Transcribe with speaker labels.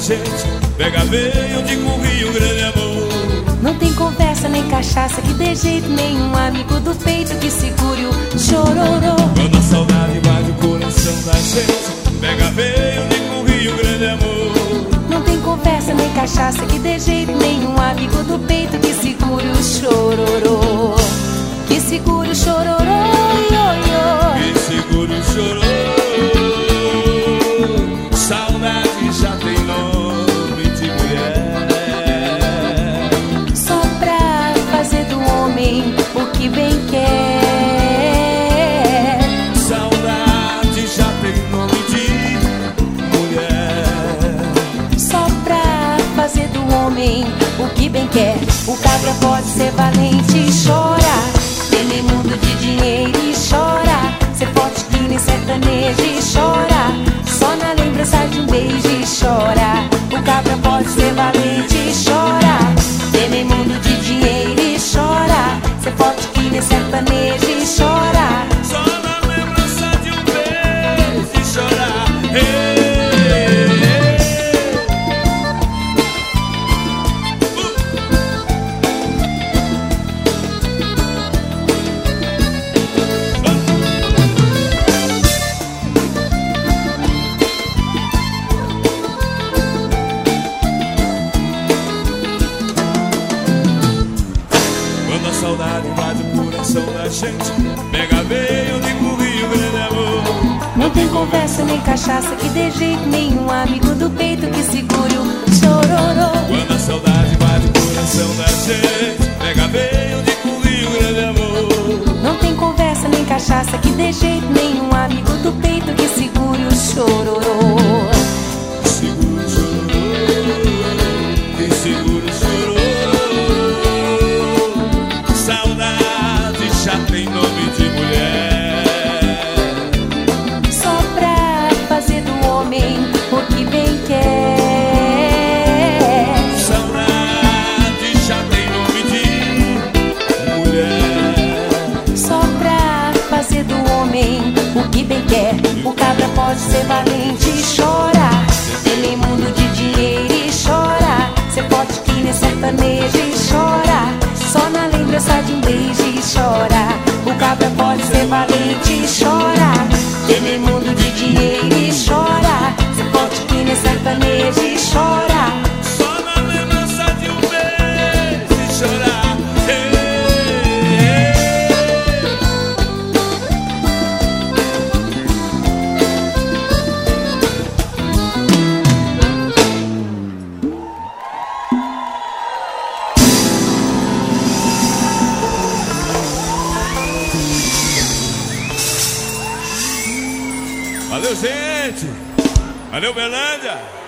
Speaker 1: gente, pega veio de com Rio Grande, amor.
Speaker 2: Não tem conversa nem cachaça que dê jeito nenhum, amigo do peito que segure o chororô.
Speaker 1: Quando a saudade invade o coração da gente, pega veio de com Rio Grande, amor.
Speaker 2: Não tem conversa nem cachaça que dê jeito nenhum, amigo do peito que segure o chororô. Que segure o chororô, ioiô.
Speaker 1: Que segure o chororô. Saudade já tem nome de mulher.
Speaker 2: Só pra fazer do homem o que bem quer.
Speaker 1: Saudade já tem nome de mulher.
Speaker 2: Só pra fazer do homem o que bem quer. O cabra pode ser valente e chora, tem nem mundo de dinheiro e chora. Ser forte que nem sertanejo e chora, só na lembrança de um beijo e chora. O cabra pode ser valente e chora, tem nem mundo de dinheiro e chora. Ser forte que nem sertanejo e chora,
Speaker 1: Só na lembrança de um beijo e chorar. Quando a saudade invade o coração da gente, pega veio de com Rio Grande, amor.
Speaker 2: não tem conversa nem cachaça que dê jeito nenhum, amigo do peito que segure o chororô.
Speaker 1: Quando a saudade invade o coração da gente, pega veio de com Rio Grande, amor.
Speaker 2: Não tem conversa nem cachaça que dê jeito nenhum, amigo do peito que segure o chororô.
Speaker 1: Segura o chororô, que segura o chororô. Saudade já tem nome de mulher.
Speaker 2: Só pra fazer do homem o que bem quer.
Speaker 1: Saudade já tem nome de mulher.
Speaker 2: Só pra fazer do homem o que bem quer. O cabra pode ser valente e chora, tem nem mundo de dinheiro e chora. Ser forte que nem sertanejo e chora, só na lembrança de um beijo e chora. O cabra pode ser valente e chora, tem nem mundo de dinheiro e chora. Ser forte que nem sertanejo e chora,
Speaker 1: Só na lembrança de um beijo e chorar. Valeu, gente! Valeu, Berlândia!